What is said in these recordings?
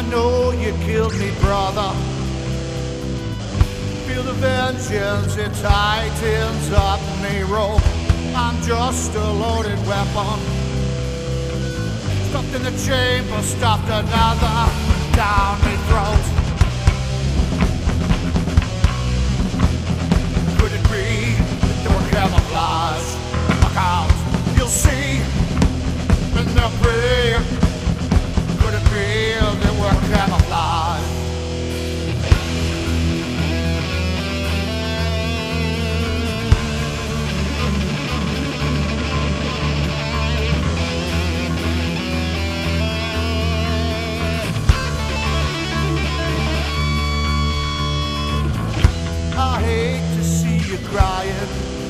I know you killed me, brother. Feel the vengeance, it tightens up me rope. I'm just a loaded weapon, stuffed in the chamber, stuffed another down me throat. Could it be that they were camouflage? Look out, you'll see in the free. Could it be they were camouflage? I hate to see you crying.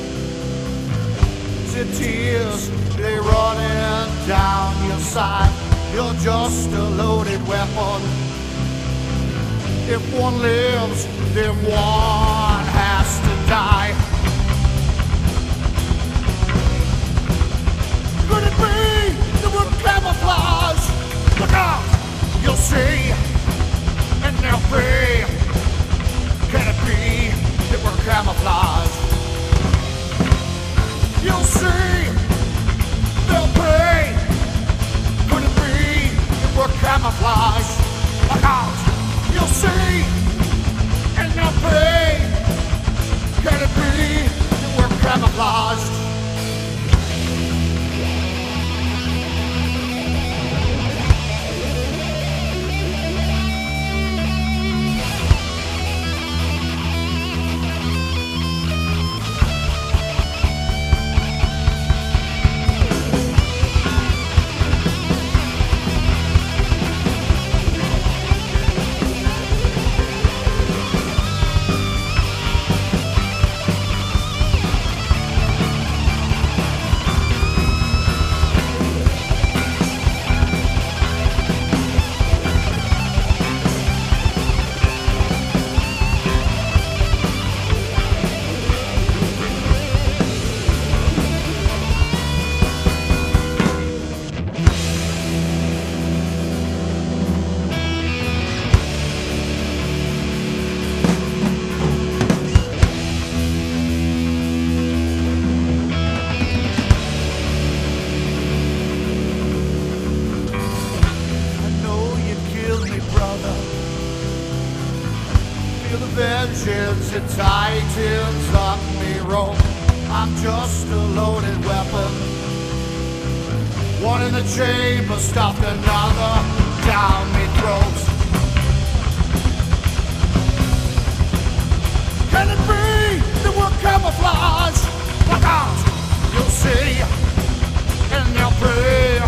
The tears, they running down your side. You're just a loaded weapon. If one lives, then one has to die. Could it be the word camouflage? Look out, you'll see, and they'll be. Can it be that we're camouflage? You'll see, they'll pay. Could it be that we're camouflage? Look out, you'll see, and they'll pay. Can it be that we're camouflage? The vengeance, it tightens up me rope. I'm just a loaded weapon, one in the chamber, stuffed another down me throat. Can it be that we're camouflage? Look out, you'll see, and they'll pay.